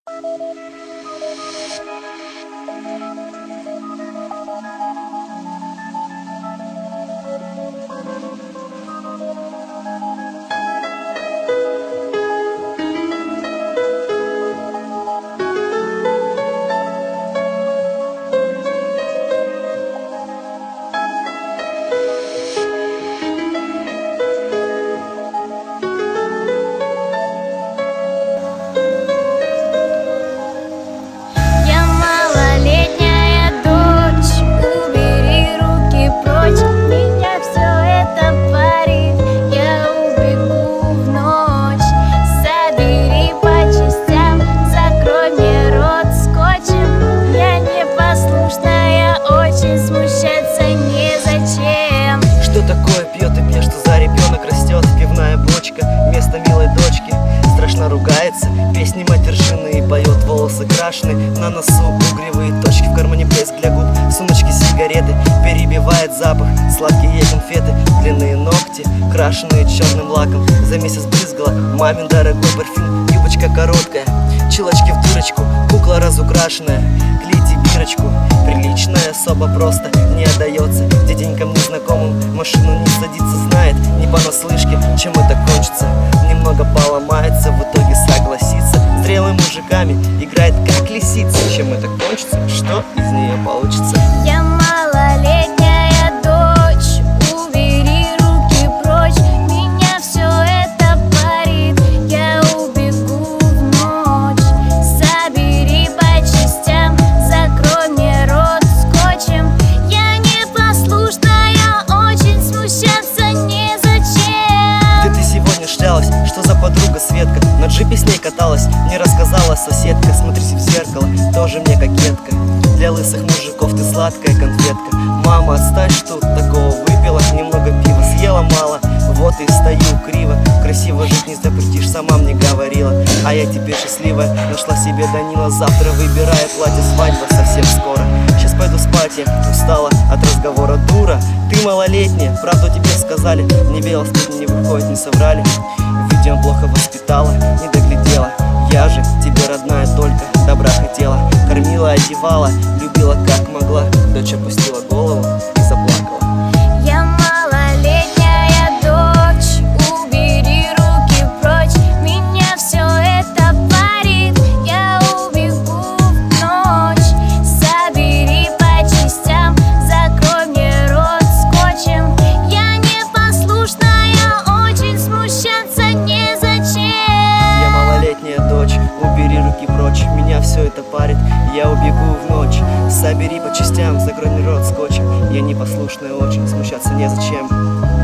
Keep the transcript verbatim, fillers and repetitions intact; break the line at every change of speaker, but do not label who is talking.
Ругается, песни матершины и поет, волосы крашены, на носу угревые точки, в кармане блеск для губ, сумочки сигареты, перебивает запах, сладкие конфеты, длинные ногти, крашеные черным лаком, за месяц брызгала мамин дорогой парфюм, юбочка короткая, чулочки в дырочку, кукла разукрашенная, клейте бирочку, приличная особа просто не отдается дяденькам незнакомым, машину не садится, знает не понаслышке, чем это кончится, немного поломается, в итоге согласится, зрелыми мужиками играет как лисица, чем это кончится, что из нее получится.
Я малолетняя дочь, убери руки прочь, меня все это парит, я убегу в ночь, собери по частям, закрой мне рот скотчем, я непослушная, очень смущаться незачем.
Где ты сегодня шлялась, что за подруга Светка, на джипе с ней каталась, не рассказала соседка, смотрись в зеркало, тоже мне кокетка, для лысых мужиков ты сладкая конфетка, мама, отстань, что такого выпила, немного пива съела мало, вот и стою криво, красиво жить не запретишь, сама мне говорила, а я теперь счастливая, нашла себе Данила, завтра выбираю платье, свадьба совсем скоро, сейчас пойду спать, я устала от разговора, дура, ты малолетняя, правду тебе сказали, не бело стыдно не выходит, не соврали, видимо плохо воспитала, не доглядела, я же тебе родная только добра хотела, кормила, одевала, любила как могла, дочь опустила голову и заплакала.
Я малолетняя дочь, убери руки прочь, меня все это парит, я убегу в ночь, собери по частям, закрой мне рот скотчем, я непослушная, очень смущаться незачем.
Я малолетняя дочь, убери руки прочь, меня все это парит, я убегу в ночь, собери по частям, закрой мне рот скотчем, я непослушная, очень смущаться незачем.